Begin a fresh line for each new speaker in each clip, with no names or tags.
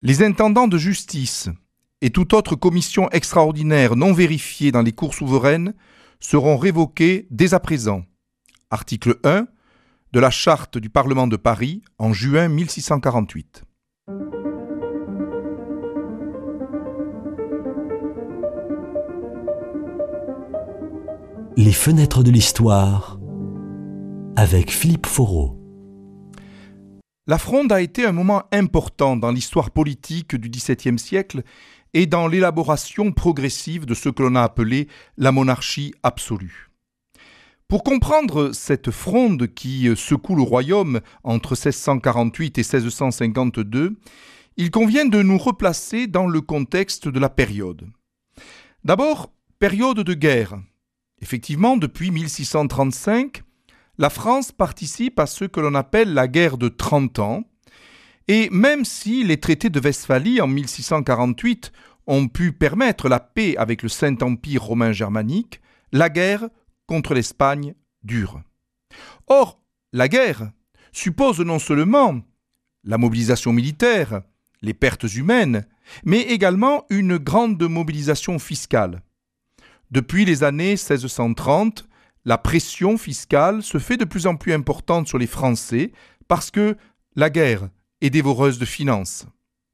Les intendants de justice et toute autre commission extraordinaire non vérifiée dans les cours souveraines seront révoqués dès à présent. Article 1 de la Charte du Parlement de Paris en juin 1648.
Les fenêtres de l'histoire avec Philippe Foreau.
La Fronde a été un moment important dans l'histoire politique du XVIIe siècle et dans l'élaboration progressive de ce que l'on a appelé la monarchie absolue. Pour comprendre cette fronde qui secoue le royaume entre 1648 et 1652, il convient de nous replacer dans le contexte de la période. D'abord, période de guerre. Effectivement, depuis 1635, la France participe à ce que l'on appelle la guerre de 30 ans, et même si les traités de Westphalie en 1648 ont pu permettre la paix avec le Saint-Empire romain germanique, la guerre contre l'Espagne dure. Or, la guerre suppose non seulement la mobilisation militaire, les pertes humaines, mais également une grande mobilisation fiscale. Depuis les années 1630, la pression fiscale se fait de plus en plus importante sur les Français parce que la guerre est dévoreuse de finances.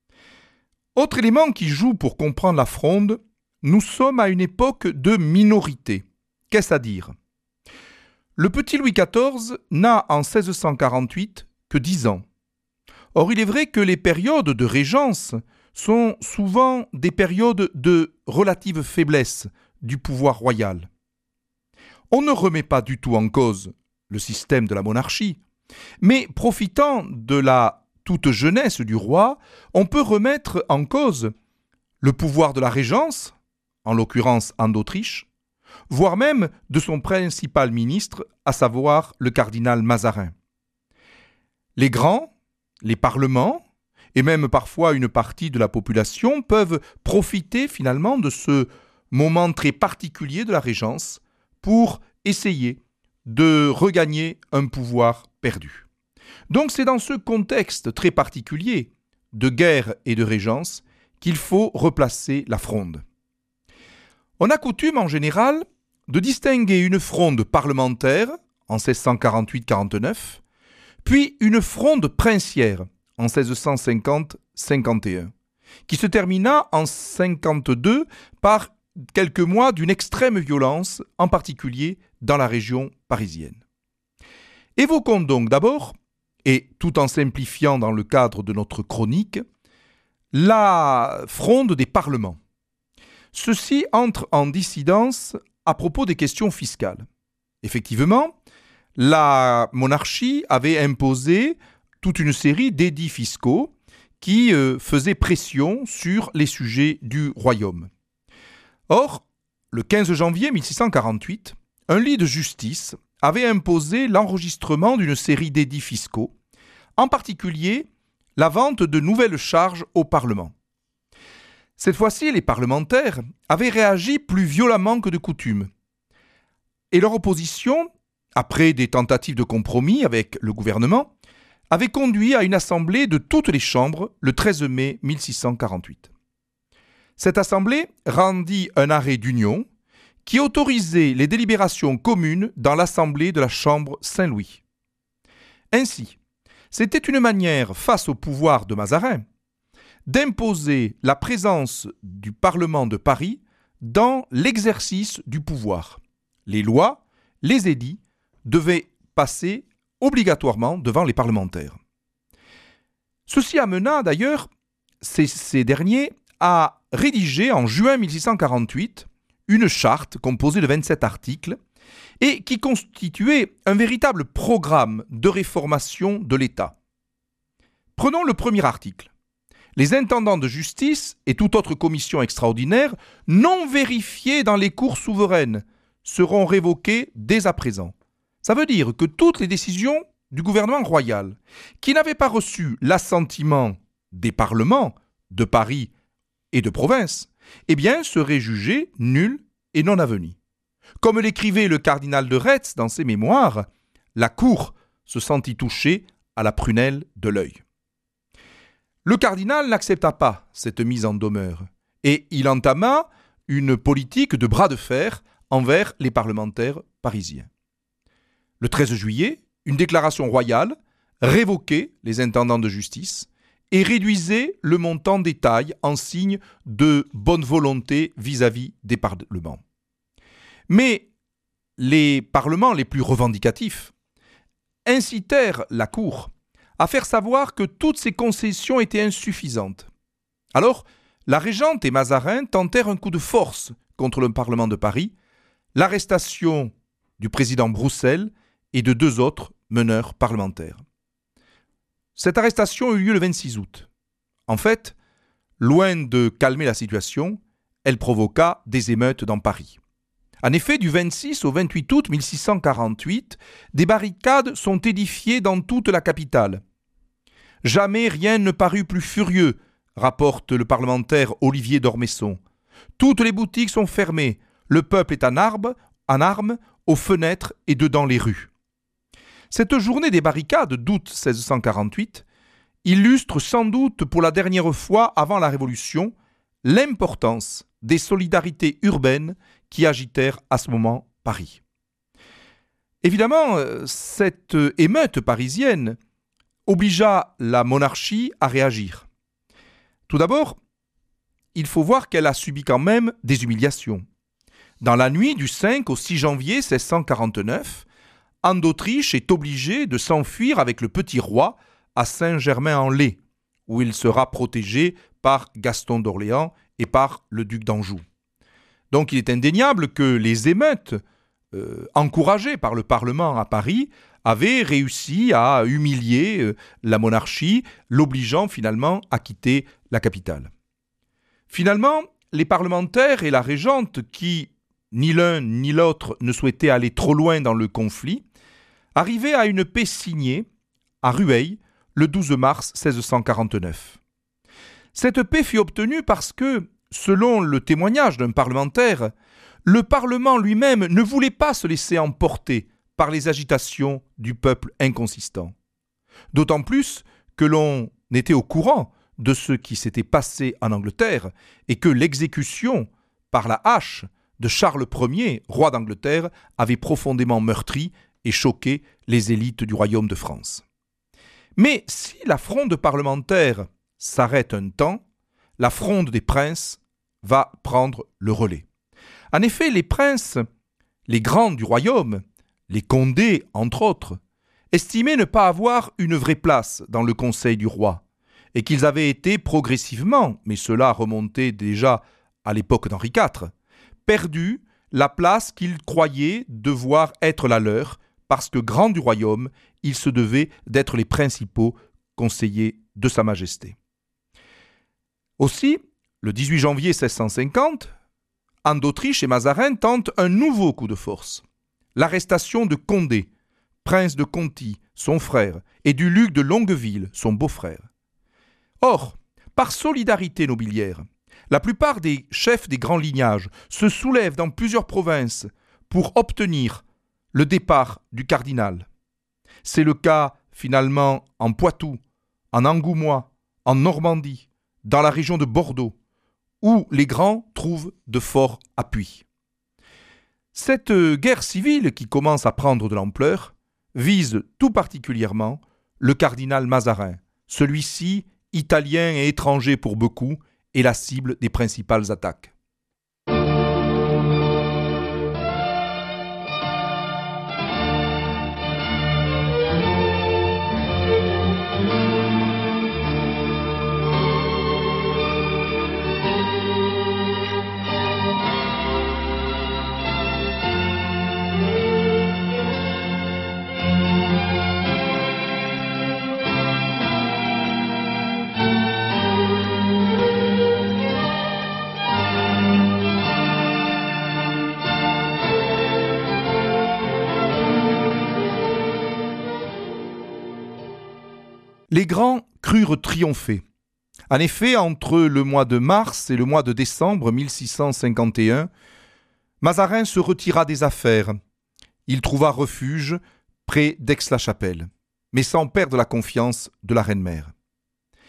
Autre élément qui joue pour comprendre la Fronde, nous sommes à une époque de minorité. Qu'est-ce à dire ? Le petit Louis XIV n'a en 1648 que 10 ans. Or, il est vrai que les périodes de régence sont souvent des périodes de relative faiblesse du pouvoir royal. On ne remet pas du tout en cause le système de la monarchie, mais profitant de la toute jeunesse du roi, on peut remettre en cause le pouvoir de la régence, en l'occurrence Anne d'Autriche, voire même de son principal ministre, à savoir le cardinal Mazarin. Les grands, les parlements, et même parfois une partie de la population peuvent profiter finalement de ce moment très particulier de la régence pour essayer de regagner un pouvoir perdu. Donc c'est dans ce contexte très particulier de guerre et de régence qu'il faut replacer la fronde. On a coutume en général de distinguer une fronde parlementaire en 1648-49, puis une fronde princière en 1650-51, qui se termina en 52 par quelques mois d'une extrême violence, en particulier dans la région parisienne. Évoquons donc d'abord, et tout en simplifiant dans le cadre de notre chronique, la fronde des parlements. Ceci entre en dissidence à propos des questions fiscales. Effectivement, la monarchie avait imposé toute une série d'édits fiscaux qui faisaient pression sur les sujets du royaume. Or, le 15 janvier 1648, un lit de justice avait imposé l'enregistrement d'une série d'édits fiscaux, en particulier la vente de nouvelles charges au Parlement. Cette fois-ci, les parlementaires avaient réagi plus violemment que de coutume. Et leur opposition, après des tentatives de compromis avec le gouvernement, avait conduit à une assemblée de toutes les chambres le 13 mai 1648. Cette assemblée rendit un arrêt d'union qui autorisait les délibérations communes dans l'assemblée de la Chambre Saint-Louis. Ainsi, c'était une manière, face au pouvoir de Mazarin, d'imposer la présence du Parlement de Paris dans l'exercice du pouvoir. Les lois, les édits, devaient passer obligatoirement devant les parlementaires. Ceci amena d'ailleurs ces derniers à rédiger en juin 1648 une charte composée de 27 articles et qui constituait un véritable programme de réformation de l'État. Prenons le premier article. Les intendants de justice et toute autre commission extraordinaire non vérifiés dans les cours souveraines seront révoqués dès à présent. Ça veut dire que toutes les décisions du gouvernement royal qui n'avaient pas reçu l'assentiment des parlements de Paris et de province, seraient jugées nulles et non avenies. Comme l'écrivait le cardinal de Retz dans ses mémoires, la cour se sentit touchée à la prunelle de l'œil. Le cardinal n'accepta pas cette mise en demeure et il entama une politique de bras de fer envers les parlementaires parisiens. Le 13 juillet, une déclaration royale révoquait les intendants de justice et réduisait le montant des tailles en signe de bonne volonté vis-à-vis des parlements. Mais les parlements les plus revendicatifs incitèrent la Cour à faire savoir que toutes ces concessions étaient insuffisantes. Alors, la régente et Mazarin tentèrent un coup de force contre le Parlement de Paris, l'arrestation du président Broussel et de 2 autres meneurs parlementaires. Cette arrestation eut lieu le 26 août. En fait, loin de calmer la situation, elle provoqua des émeutes dans Paris. En effet, du 26 au 28 août 1648, des barricades sont édifiées dans toute la capitale. Jamais rien ne parut plus furieux, rapporte le parlementaire Olivier d'Ormesson. Toutes les boutiques sont fermées, le peuple est en armes, aux fenêtres et dedans les rues. Cette journée des barricades d'août 1648 illustre sans doute pour la dernière fois avant la Révolution l'importance des solidarités urbaines qui agitèrent à ce moment Paris. Évidemment, cette émeute parisienne obligea la monarchie à réagir. Tout d'abord, il faut voir qu'elle a subi quand même des humiliations. Dans la nuit du 5 au 6 janvier 1649, Anne d'Autriche est obligée de s'enfuir avec le petit roi à Saint-Germain-en-Laye, où il sera protégé par Gaston d'Orléans et par le duc d'Anjou. Donc il est indéniable que les émeutes, encouragées par le Parlement à Paris, avaient réussi à humilier la monarchie, l'obligeant finalement à quitter la capitale. Finalement, les parlementaires et la régente, qui ni l'un ni l'autre ne souhaitaient aller trop loin dans le conflit, arrivaient à une paix signée à Rueil le 12 mars 1649. Cette paix fut obtenue parce que, selon le témoignage d'un parlementaire, le Parlement lui-même ne voulait pas se laisser emporter par les agitations du peuple inconsistant. D'autant plus que l'on était au courant de ce qui s'était passé en Angleterre et que l'exécution par la hache de Charles Ier, roi d'Angleterre, avait profondément meurtri et choqué les élites du royaume de France. Mais si la fronde parlementaire s'arrête un temps, la fronde des princes va prendre le relais. En effet, les princes, les grands du royaume, les Condés entre autres, estimaient ne pas avoir une vraie place dans le conseil du roi, et qu'ils avaient été progressivement, mais cela remontait déjà à l'époque d'Henri IV, perdus la place qu'ils croyaient devoir être la leur, parce que grands du royaume, ils se devaient d'être les principaux conseillers de Sa Majesté. Aussi, le 18 janvier 1650, Anne d'Autriche et Mazarin tentent un nouveau coup de force. L'arrestation de Condé, prince de Conti, son frère, et du duc de Longueville, son beau-frère. Or, par solidarité nobiliaire, la plupart des chefs des grands lignages se soulèvent dans plusieurs provinces pour obtenir le départ du cardinal. C'est le cas finalement en Poitou, en Angoumois, en Normandie, dans la région de Bordeaux, où les grands trouvent de forts appuis. Cette guerre civile qui commence à prendre de l'ampleur vise tout particulièrement le cardinal Mazarin. Celui-ci, italien et étranger pour beaucoup, est la cible des principales attaques. Les grands crurent triompher. En effet, entre le mois de mars et le mois de décembre 1651, Mazarin se retira des affaires. Il trouva refuge près d'Aix-la-Chapelle, mais sans perdre la confiance de la reine-mère.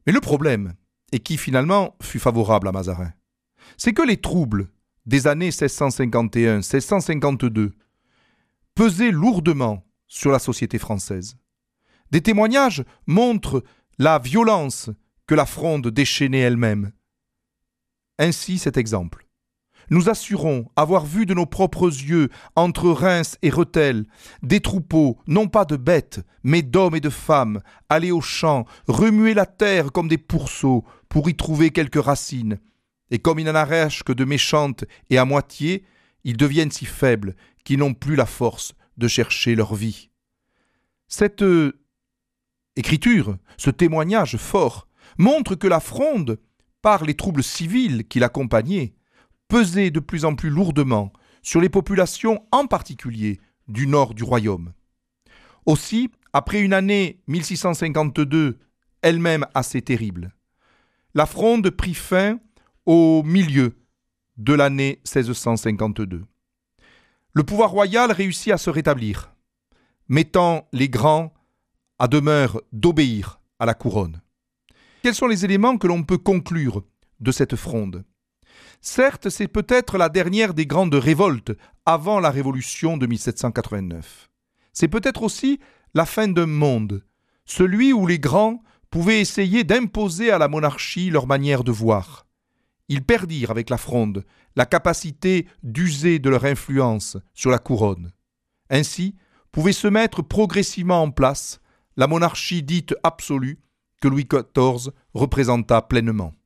Mais le problème, et qui finalement fut favorable à Mazarin, c'est que les troubles des années 1651-1652 pesaient lourdement sur la société française. Des témoignages montrent la violence que la Fronde déchaînait elle-même. Ainsi cet exemple. Nous assurons avoir vu de nos propres yeux, entre Reims et Rethel, des troupeaux, non pas de bêtes, mais d'hommes et de femmes, aller aux champs, remuer la terre comme des pourceaux, pour y trouver quelques racines. Et comme ils n'en arrachent que de méchantes et à moitié, ils deviennent si faibles qu'ils n'ont plus la force de chercher leur vie. Cette écriture, ce témoignage fort, montre que la Fronde, par les troubles civils qui l'accompagnaient, pesait de plus en plus lourdement sur les populations, en particulier du nord du royaume. Aussi, après une année 1652, elle-même assez terrible, la Fronde prit fin au milieu de l'année 1652. Le pouvoir royal réussit à se rétablir, mettant les grands à demeure d'obéir à la couronne. Quels sont les éléments que l'on peut conclure de cette Fronde ? Certes, c'est peut-être la dernière des grandes révoltes avant la Révolution de 1789. C'est peut-être aussi la fin d'un monde, celui où les grands pouvaient essayer d'imposer à la monarchie leur manière de voir. Ils perdirent avec la Fronde la capacité d'user de leur influence sur la couronne. Ainsi, pouvait se mettre progressivement en place la monarchie dite absolue que Louis XIV représenta pleinement.